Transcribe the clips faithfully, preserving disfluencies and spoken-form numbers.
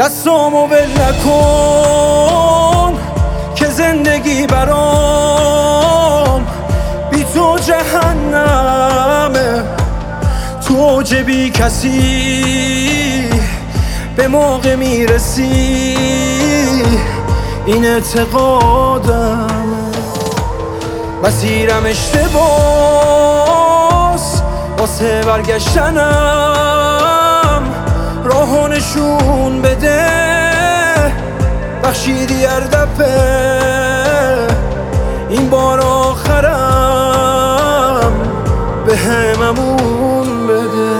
دستامو ول نکن که زندگی برام بی تو جهنمه. تو اوج بی کسی به موقع میرسی، این اعتقادمه. مسیرم اشتباس واسه برگشتنم، راهو نشون بده. بخشیدی هر دفعه، این بار آخرم به هم امون بده.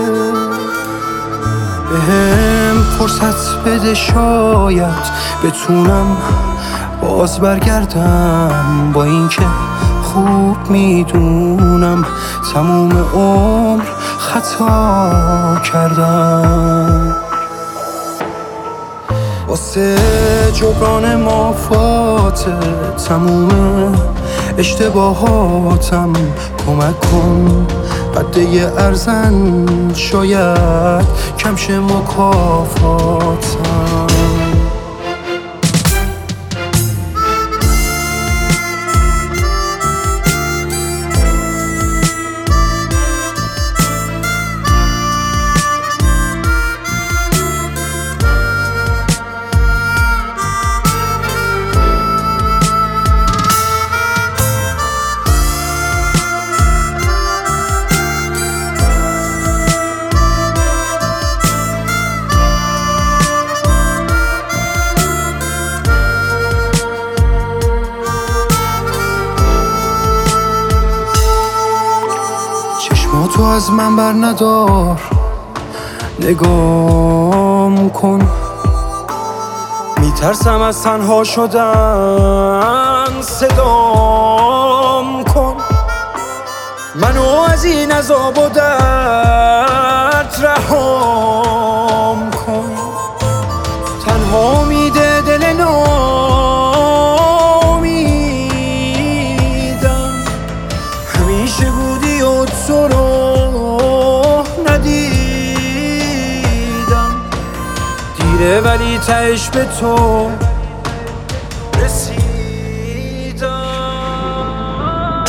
به هم فرصت بده، شاید بتونم باز برگردم. با اینکه خوب میدونم تموم عمر خطا کردم. واسه جبران مافات تموم اشتباهاتم کمک کن. قده ارزن شاید کمش مکافاتم. تو از من بر ندار، نگام کن. میترسم از تنها شدن، صدام کن. منو از این عذاب و درد رهام کن. تنها میده دل ناامیدم. همیشه بودی و تو رو ولی تهش به تو رسیدم.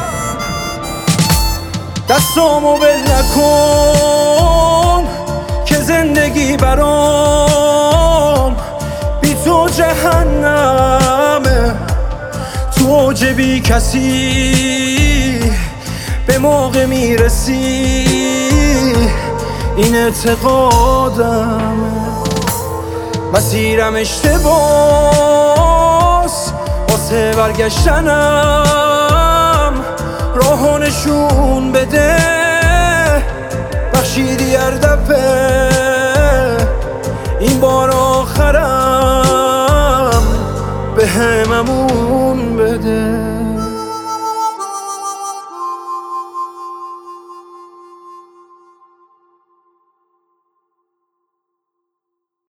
دستامو ول نکن که زندگی برام بی تو جهنمه. تو اوج بی کسی به موقع میرسی، این اعتقادمه. مسیرم اشتباس واسه برگشتنم، راهو نشون بده. بخشیدی هر دفعه، این بار آخرم به هم امون بده.